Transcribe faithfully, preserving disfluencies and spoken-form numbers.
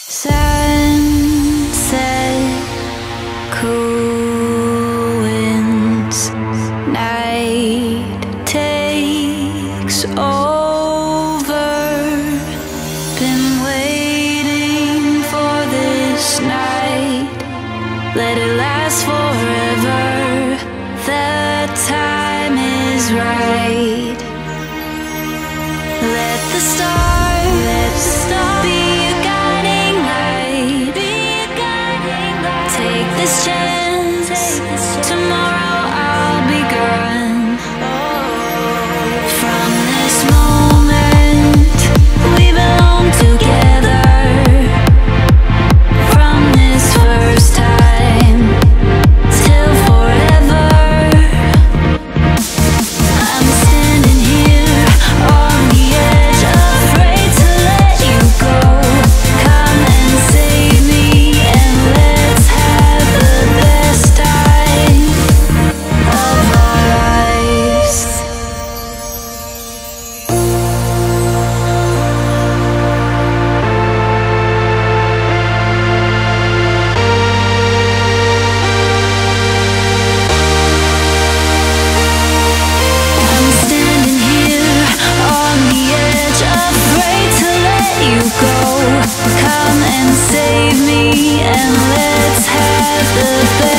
Sunset, cool winds, night takes over. Been waiting for this night, let it last forever. The time is right. Let the stars, let the stars be a guiding light. Be a guiding light. Take this chance. Take this chance. Tomorrow I'll be gone. From this moment, we belong together. From this first time till forever. I'm standing here on the edge, afraid to let you go. Come and save me, and let's have the best time of our lives. I'm standing here on the edge, afraid to let you go. Come and save me, and let's have the best